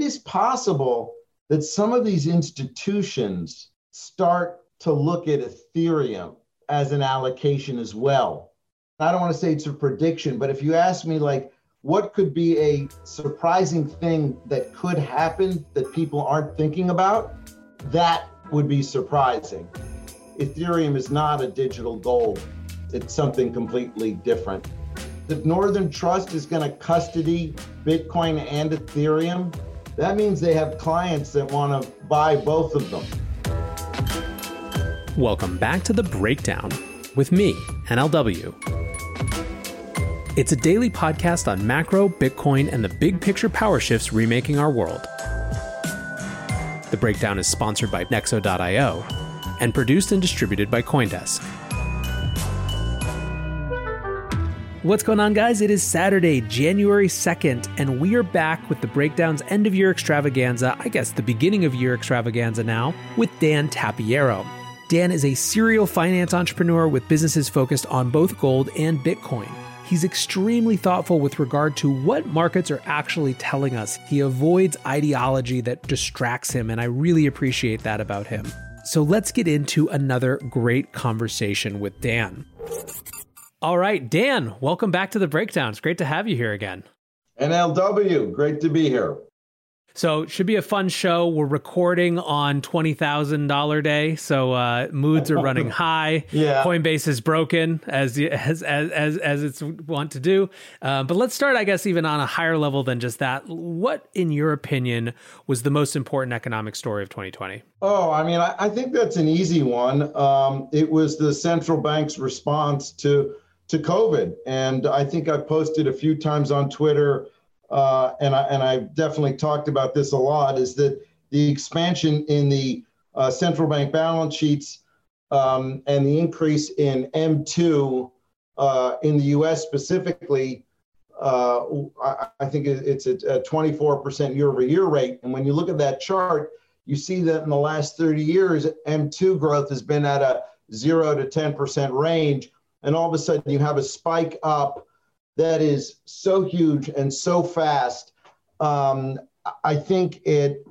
is possible that some of these institutions start to look at Ethereum as an allocation as well. I don't want to say it's a prediction, but if you ask me, like, what could be a surprising thing that could happen that people aren't thinking about, that would be surprising. Ethereum is not a digital gold. It's something completely different. If Northern Trust is going to custody Bitcoin and Ethereum, that means they have clients that want to buy both of them. Welcome back to The Breakdown with me, NLW. It's a daily podcast on macro, Bitcoin, and the big picture power shifts remaking our world. The Breakdown is sponsored by Nexo.io and produced and distributed by CoinDesk. What's going on, guys? It is Saturday, January 2nd, and we are back with The Breakdown's end-of-year extravaganza, I guess the beginning-of-year extravaganza now, with Dan Tapiero. Dan is a serial finance entrepreneur with businesses focused on both gold and Bitcoin. He's extremely thoughtful with regard to what markets are actually telling us. He avoids ideology that distracts him, and I really appreciate that about him. So let's get into another great conversation with Dan. All right, Dan, welcome back to The Breakdown. It's great to have you here again. NLW, great to be here. So it should be a fun show. We're recording on $20,000 day, so moods are running high. Yeah. Coinbase is broken as it's want to do. But let's start, I guess, even on a higher level than just that. What, in your opinion, was the most important economic story of 2020? Oh, I mean, I think that's an easy one. It was the central bank's response to COVID, and I think I posted a few times on Twitter. And I've definitely talked about this a lot, is that the expansion in the central bank balance sheets and the increase in M2 in the US specifically, I think it's a 24% year over year rate. And when you look at that chart, you see that in the last 30 years, M2 growth has been at a 0 to 10% range. And all of a sudden you have a spike up that is so huge and so fast. I think it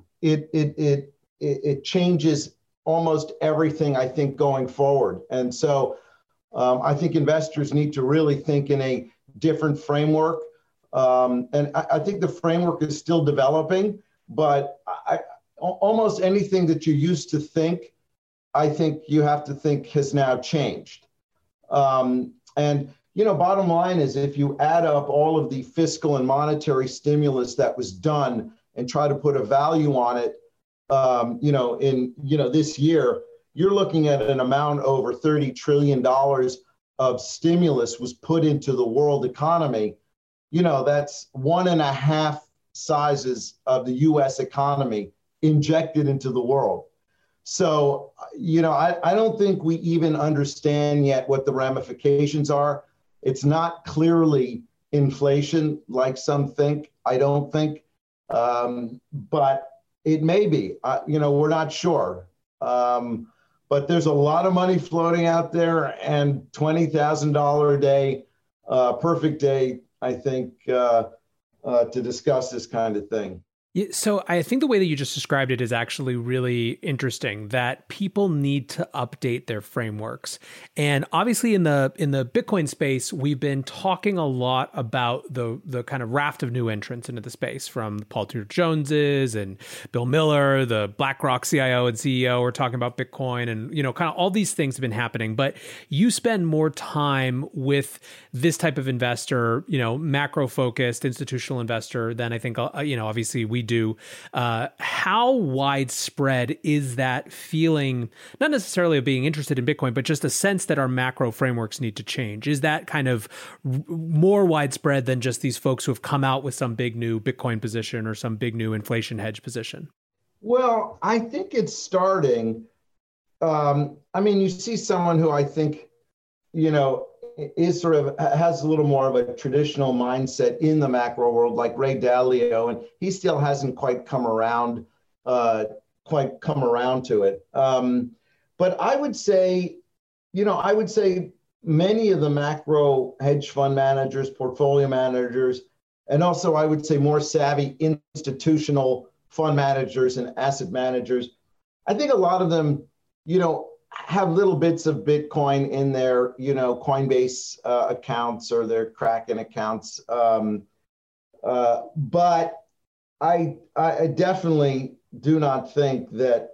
changes almost everything, I think, going forward. And so I think investors need to really think in a different framework. And I think the framework is still developing, but almost anything that you used to think, I think you have to think has now changed. And you know, bottom line is, if you add up all of the fiscal and monetary stimulus that was done and try to put a value on it, this year, you're looking at an amount over $30 trillion of stimulus was put into the world economy. You know, that's 1.5 sizes of the US economy injected into the world. So, you know, I don't think we even understand yet what the ramifications are. It's not clearly inflation like some think, I don't think, but it may be. We're not sure. But there's a lot of money floating out there, and $20,000 a day, perfect day, I think, to discuss this kind of thing. Yeah, so I think the way that you just described it is actually really interesting, that people need to update their frameworks. And obviously in the Bitcoin space, we've been talking a lot about the kind of raft of new entrants into the space, from Paul Tudor Joneses and Bill Miller, the BlackRock CIO and CEO are talking about Bitcoin, and, you know, kind of all these things have been happening. But you spend more time with this type of investor, you know, macro focused institutional investor, than I think, obviously we do. How widespread is that feeling, not necessarily of being interested in Bitcoin, but just a sense that our macro frameworks need to change? Is that kind of more widespread than just these folks who have come out with some big new Bitcoin position or some big new inflation hedge position? Well, I think it's starting. You see someone who I think, you know, is sort of has a little more of a traditional mindset in the macro world, like Ray Dalio, and he still hasn't quite come around to it. But I would say many of the macro hedge fund managers, portfolio managers, and also I would say more savvy institutional fund managers and asset managers. I think a lot of them, have little bits of Bitcoin in their, Coinbase accounts or their Kraken accounts. But I definitely do not think that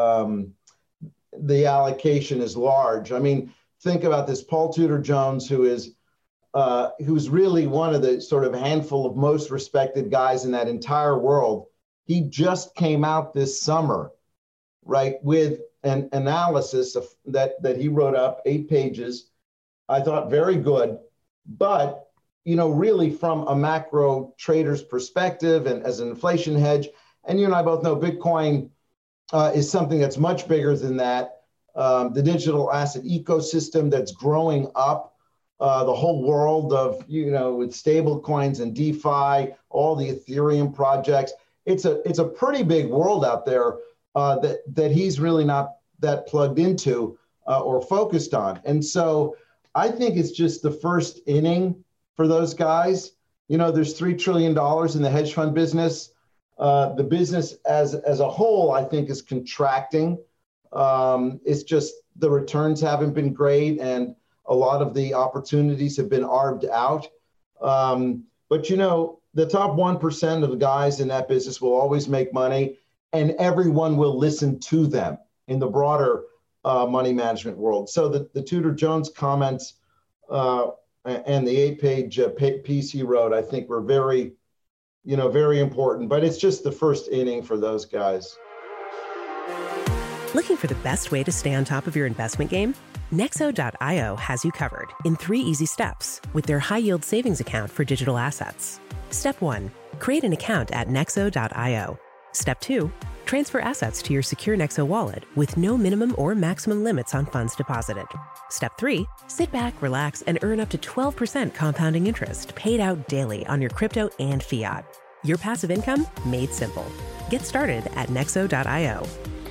the allocation is large. I mean, think about this: Paul Tudor Jones, who's really one of the sort of handful of most respected guys in that entire world. He just came out this summer, right, with an analysis that he wrote up, 8 pages. I thought very good, but really from a macro trader's perspective and as an inflation hedge. And you and I both know Bitcoin is something that's much bigger than that. The digital asset ecosystem that's growing up, the whole world of, with stable coins and DeFi, all the Ethereum projects. It's a pretty big world out there that he's really not that plugged into or focused on. And so I think it's just the first inning for those guys. There's $3 trillion in the hedge fund business. The business as a whole, I think, is contracting. It's just the returns haven't been great, and a lot of the opportunities have been arbed out. But the top 1% of the guys in that business will always make money, and everyone will listen to them in the broader money management world. So the Tudor Jones comments and the 8-page piece he wrote, I think, were very, very important. But it's just the first inning for those guys. Looking for the best way to stay on top of your investment game? Nexo.io has you covered in 3 easy steps with their high-yield savings account for digital assets. Step 1, create an account at Nexo.io. Step 2, transfer assets to your secure Nexo wallet with no minimum or maximum limits on funds deposited. Step 3, sit back, relax, and earn up to 12% compounding interest paid out daily on your crypto and fiat. Your passive income made simple. Get started at Nexo.io.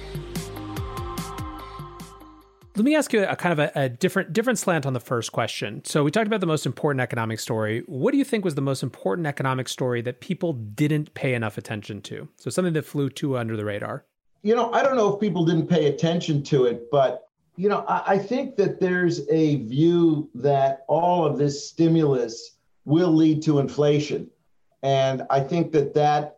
Let me ask you a kind of a different slant on the first question. So we talked about the most important economic story. What do you think was the most important economic story that people didn't pay enough attention to? So something that flew too under the radar. I don't know if people didn't pay attention to it, but, I think that there's a view that all of this stimulus will lead to inflation. And I think that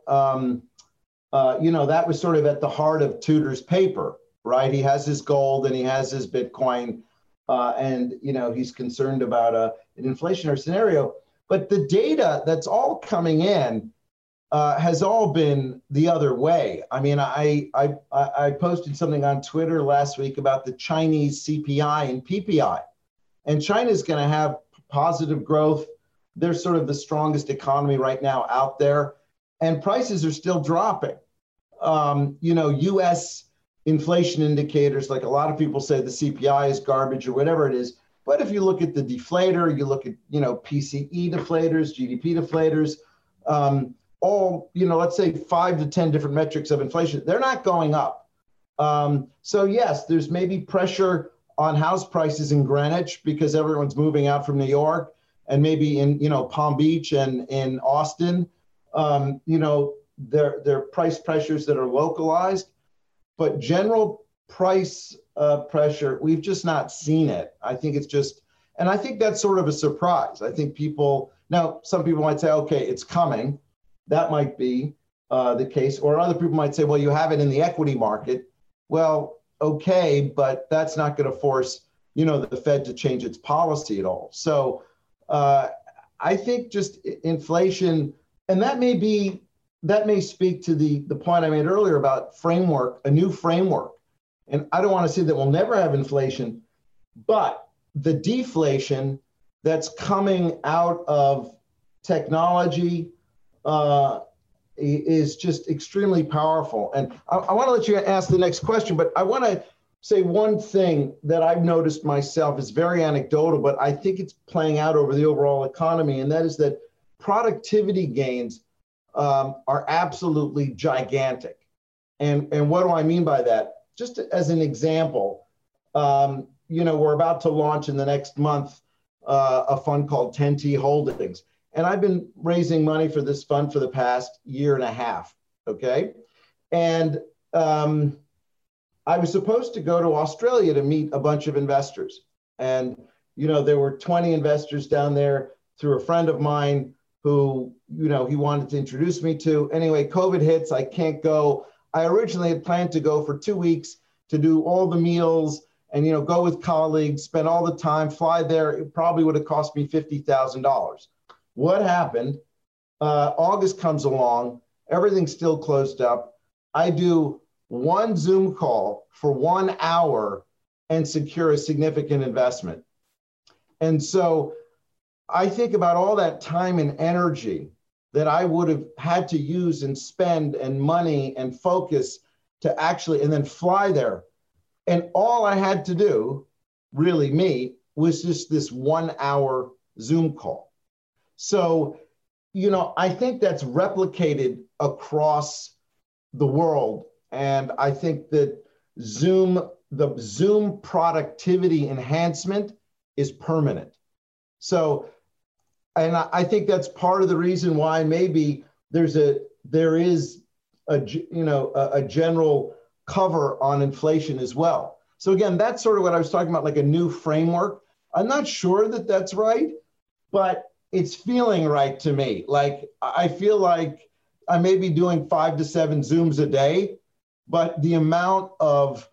was sort of at the heart of Tudor's paper. Right, he has his gold and he has his Bitcoin, and he's concerned about an inflationary scenario. But the data that's all coming in has all been the other way. I mean, I posted something on Twitter last week about the Chinese CPI and PPI, and China's going to have positive growth. They're sort of the strongest economy right now out there, and prices are still dropping. U.S. inflation indicators, like a lot of people say the CPI is garbage or whatever it is. But if you look at the deflator, you look at, PCE deflators, GDP deflators, all, let's say 5 to 10 different metrics of inflation, they're not going up. So yes, there's maybe pressure on house prices in Greenwich because everyone's moving out from New York, and maybe in, Palm Beach and in Austin, there are price pressures that are localized. But general price pressure, we've just not seen it. I think it's just, and I think that's sort of a surprise. I think some people might say, okay, it's coming. That might be the case. Or other people might say, well, you have it in the equity market. Well, okay, but that's not going to force, the Fed to change its policy at all. So I think just inflation, and that may speak to the point I made earlier about a new framework. And I don't want to say that we'll never have inflation, but the deflation that's coming out of technology is just extremely powerful. And I want to let you ask the next question, but I want to say one thing that I've noticed myself is very anecdotal, but I think it's playing out over the overall economy, and that is that productivity gains are absolutely gigantic. And what do I mean by that? Just as an example, we're about to launch in the next month a fund called 10T Holdings. And I've been raising money for this fund for the past year and a half, okay? And I was supposed to go to Australia to meet a bunch of investors. And, there were 20 investors down there through a friend of mine who, he wanted to introduce me to. Anyway, COVID hits, I can't go. I originally had planned to go for 2 weeks to do all the meals and, go with colleagues, spend all the time, fly there. It probably would have cost me $50,000. What happened? August comes along, everything's still closed up. I do one Zoom call for 1 hour and secure a significant investment. And so I think about all that time and energy that I would have had to use and spend and money and focus to actually, and then fly there. And all I had to do, really me, was just this 1 hour Zoom call. So, I think that's replicated across the world. And I think that the Zoom productivity enhancement is permanent. So, and I think that's part of the reason why maybe there is a general cover on inflation as well. So again, that's sort of what I was talking about, like a new framework. I'm not sure that that's right, but it's feeling right to me. Like, I feel like I may be doing 5 to 7 Zooms a day, but the amount of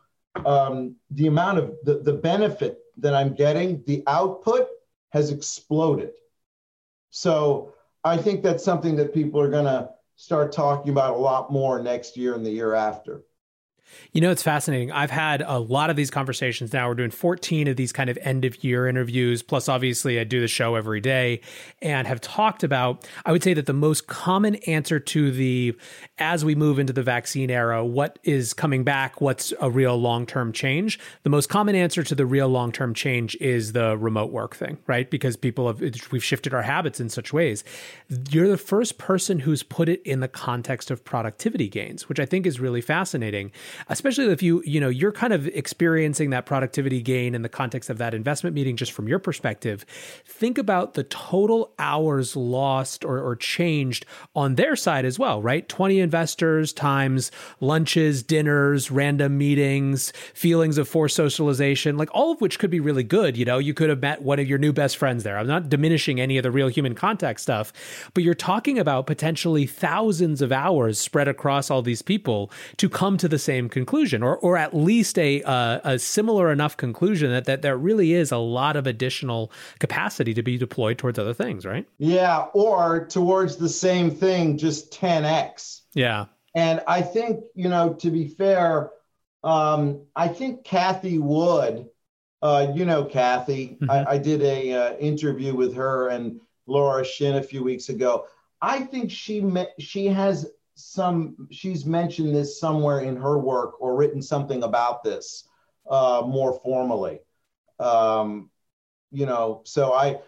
the benefit that I'm getting, the output has exploded. So I think that's something that people are going to start talking about a lot more next year and the year after. It's fascinating. I've had a lot of these conversations now. We're doing 14 of these kind of end of year interviews. Plus, obviously, I do the show every day and have talked about, I would say that the most common answer to as we move into the vaccine era, what is coming back, what's a real long-term change? The most common answer to the real long-term change is the remote work thing, right? Because we've shifted our habits in such ways. You're the first person who's put it in the context of productivity gains, which I think is really fascinating. Especially if you're kind of experiencing that productivity gain in the context of that investment meeting, just from your perspective. Think about the total hours lost or changed on their side as well, right? 20 investors times lunches, dinners, random meetings, feelings of forced socialization, like all of which could be really good. You could have met one of your new best friends there. I'm not diminishing any of the real human contact stuff, but you're talking about potentially thousands of hours spread across all these people to come to the same conclusion, or at least a similar enough conclusion that there really is a lot of additional capacity to be deployed towards other things, right? Yeah, or towards the same thing, just 10x. Yeah. And I think, to be fair, I think Cathie Wood, Cathie, mm-hmm. I did a interview with her and Laura Shin a few weeks ago. I think she's mentioned this somewhere in her work or written something about this more formally. So I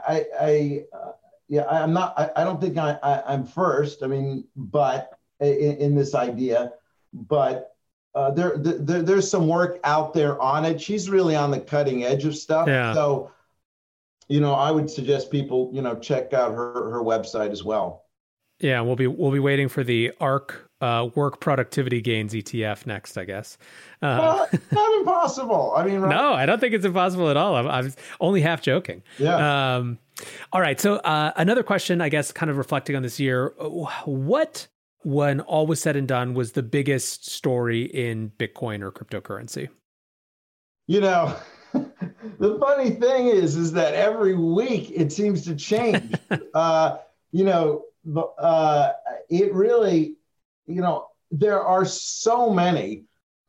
don't think I'm first. I mean, but in this idea, but there's some work out there on it. She's really on the cutting edge of stuff. Yeah. So, I would suggest people, check out her website as well. Yeah, we'll be waiting for the ARK work productivity gains ETF next, I guess. Well, not impossible. I mean, right? No, I don't think it's impossible at all. I'm only half joking. Yeah. All right. So another question, I guess, kind of reflecting on this year, what, when all was said and done, was the biggest story in Bitcoin or cryptocurrency? The funny thing is that every week it seems to change. It really, there are so many,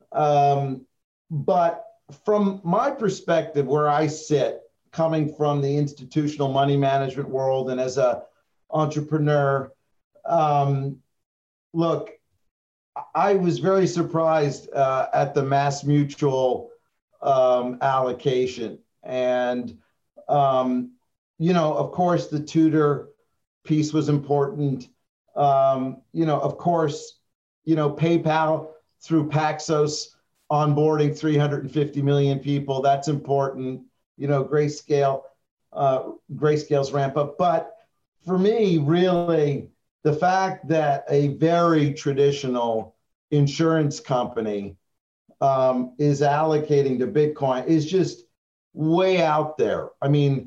but from my perspective, where I sit, coming from the institutional money management world and as a entrepreneur, look, I was very surprised at the MassMutual allocation. And, of course, the Tudor piece was important. Of course, PayPal through Paxos onboarding 350 million people. That's important. Grayscale's ramp up. But for me, really, the fact that a very traditional insurance company is allocating to Bitcoin is just way out there. I mean,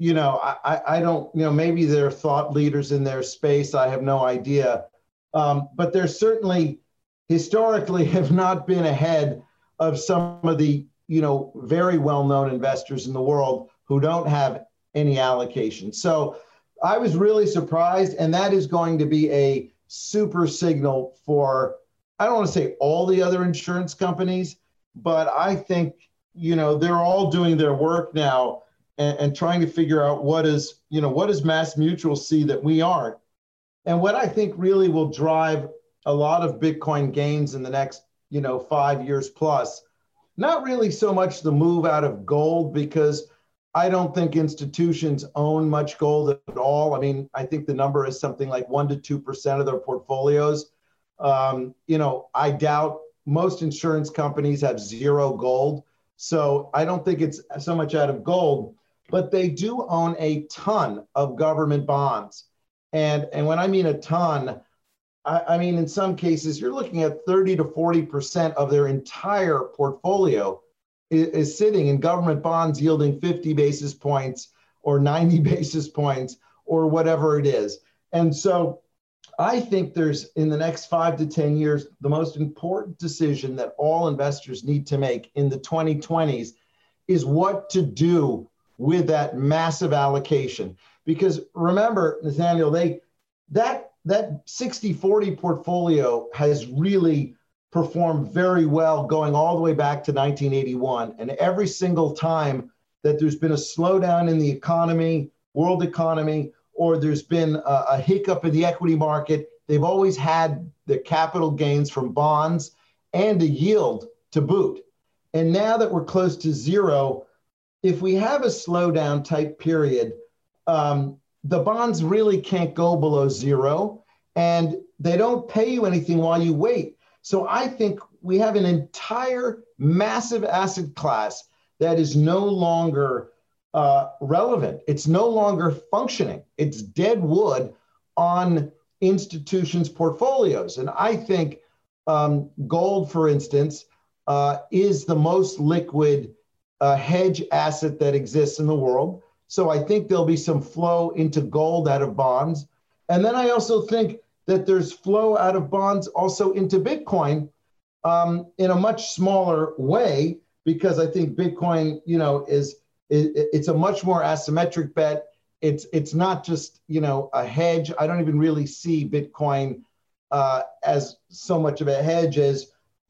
I don't, maybe they're thought leaders in their space. I have no idea. But they're certainly historically have not been ahead of some of the, very well-known investors in the world who don't have any allocation. So I was really surprised. And that is going to be a super signal for, I don't want to say all the other insurance companies, but I think, they're all doing their work now and trying to figure out what does Mass Mutual see that we aren't. And what I think really will drive a lot of Bitcoin gains in the next, 5 years plus, not really so much the move out of gold, because I don't think institutions own much gold at all. I mean, I think the number is something like 1% to 2% of their portfolios. I doubt most insurance companies have zero gold. So I don't think it's so much out of gold, but they do own a ton of government bonds. And when I mean a ton, I mean, in some cases, you're looking at 30 to 40% of their entire portfolio is sitting in government bonds yielding 50 basis points or 90 basis points or whatever it is. And so I think there's, in the next 5 to 10 years, the most important decision that all investors need to make in the 2020s is what to do with that massive allocation. Because remember, Nathaniel, that 60-40 portfolio has really performed very well going all the way back to 1981. And every single time that there's been a slowdown in the economy, world economy, or there's been a hiccup in the equity market, they've always had the capital gains from bonds and a yield to boot. And now that we're close to zero, if we have a slowdown type period, the bonds really can't go below zero, and they don't pay you anything while you wait. So I think we have an entire massive asset class that is no longer relevant. It's no longer functioning. It's dead wood on institutions' portfolios. And I think gold, for instance, is the most liquid hedge asset that exists in the world. So I think there'll be some flow into gold out of bonds. And then I also think that there's flow out of bonds also into Bitcoin in a much smaller way, because I think Bitcoin, it's a much more asymmetric bet. It's not just, a hedge. I don't even really see Bitcoin as so much of a hedge as,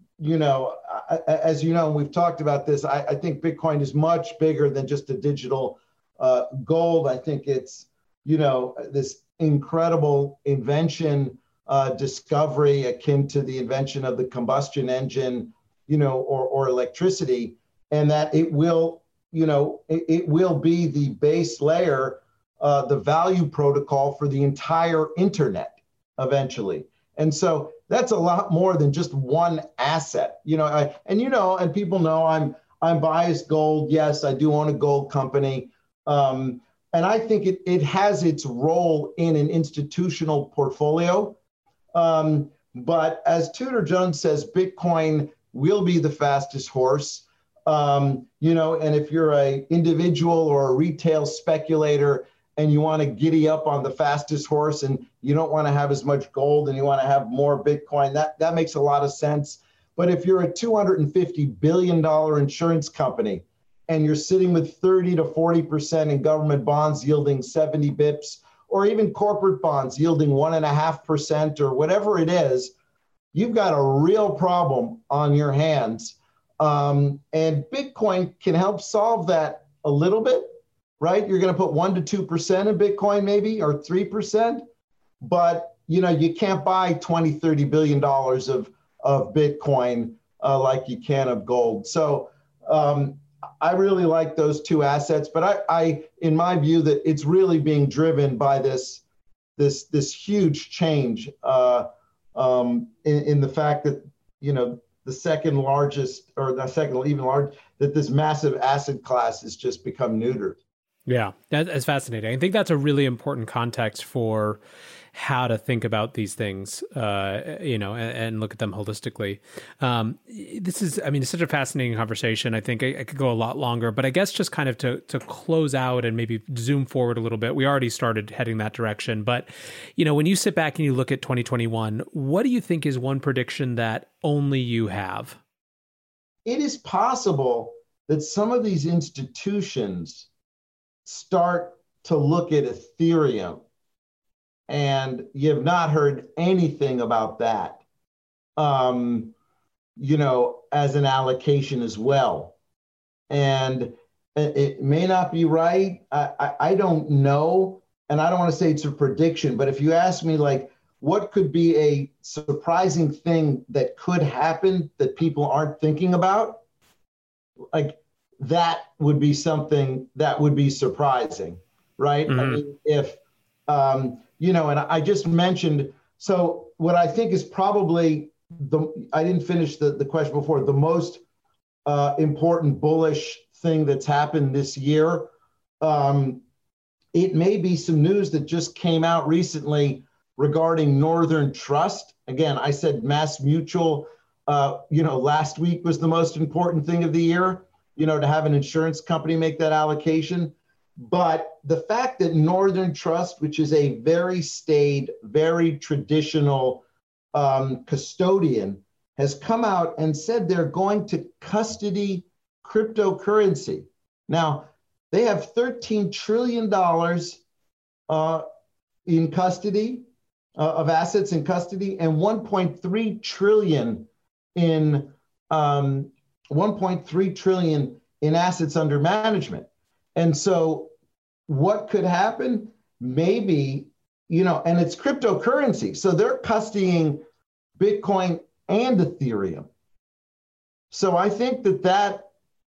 and we've talked about this. I think Bitcoin is much bigger than just a digital gold. I think it's, this incredible invention, discovery akin to the invention of the combustion engine, or electricity, and that it will be the base layer, the value protocol for the entire internet eventually. And so that's a lot more than just one asset, and people know I'm biased gold. Yes, I do own a gold company. And I think it has its role in an institutional portfolio. But as Tudor Jones says, Bitcoin will be the fastest horse. And if you're an individual or a retail speculator and you want to giddy up on the fastest horse and you don't want to have as much gold and you want to have more Bitcoin, that makes a lot of sense. But if you're a $250 billion insurance company and you're sitting with 30 to 40% in government bonds yielding 70 bips, or even corporate bonds yielding 1.5% or whatever it is, you've got a real problem on your hands. And Bitcoin can help solve that a little bit, right? You're going to put 1% to 2% in Bitcoin maybe, or 3%, but you can't buy $20, $30 billion of Bitcoin like you can of gold. So I really like those two assets, but I in my view, that it's really being driven by this huge change in the fact that the second largest, or the second even large, that this massive asset class has just become neutered. Yeah, that's fascinating. I think that's a really important context for how to think about these things, and look at them holistically. It's such a fascinating conversation. I think I could go a lot longer, but I guess just kind of to close out and maybe zoom forward a little bit, we already started heading that direction. But, when you sit back and you look at 2021, what do you think is one prediction that only you have? It is possible that some of these institutions start to look at Ethereum, and you have not heard anything about that, as an allocation as well. And it may not be right. I don't know. And I don't want to say it's a prediction, but if you ask me, like, what could be a surprising thing that could happen that people aren't thinking about? Like, that would be something that would be surprising, right? Mm-hmm. I mean, if, and I just mentioned, so what I think is probably I didn't finish the question before, the most important bullish thing that's happened this year. It may be some news that just came out recently regarding Northern Trust. Again, I said Mass Mutual, last week was the most important thing of the year, to have an insurance company make that allocation. But the fact that Northern Trust, which is a very staid, very traditional custodian, has come out and said they're going to custody cryptocurrency. Now, they have $13 trillion in custody, of assets in custody, and 1.3 trillion in 1.3 trillion in assets under management. And so what could happen? Maybe, and it's cryptocurrency. So they're custodying Bitcoin and Ethereum. So I think that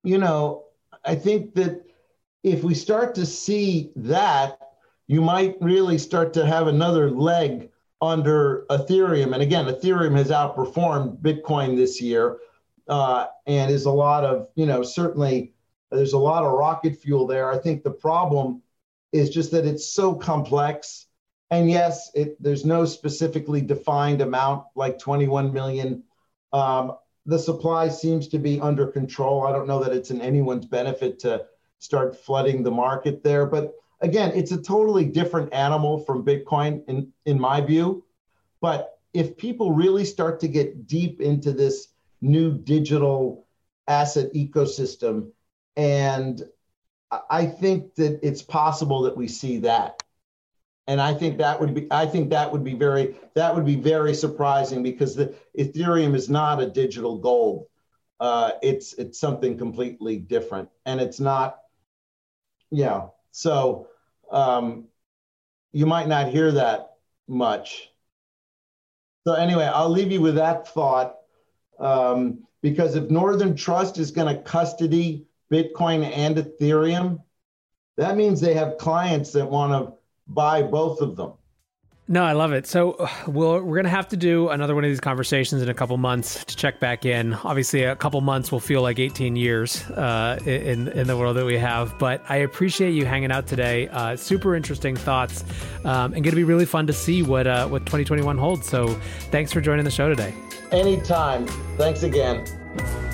if we start to see that, you might really start to have another leg under Ethereum. And again, Ethereum has outperformed Bitcoin this year, and is a lot of, certainly there's a lot of rocket fuel there. I think the problem is just that it's so complex. And yes, there's no specifically defined amount like 21 million. The supply seems to be under control. I don't know that it's in anyone's benefit to start flooding the market there. But again, it's a totally different animal from Bitcoin in my view. But if people really start to get deep into this new digital asset ecosystem, and I think that it's possible that we see that. And I think that would be very surprising, because the Ethereum is not a digital gold. It's something completely different, and it's not. Yeah. So you might not hear that much. So anyway, I'll leave you with that thought, because if Northern Trust is going to custody Bitcoin and Ethereum, that means they have clients that want to buy both of them. No, I love it. So we're going to have to do another one of these conversations in a couple months to check back in. Obviously, a couple months will feel like 18 years in the world that we have. But I appreciate you hanging out today. Super interesting thoughts, and going to be really fun to see what 2021 holds. So thanks for joining the show today. Anytime. Thanks again.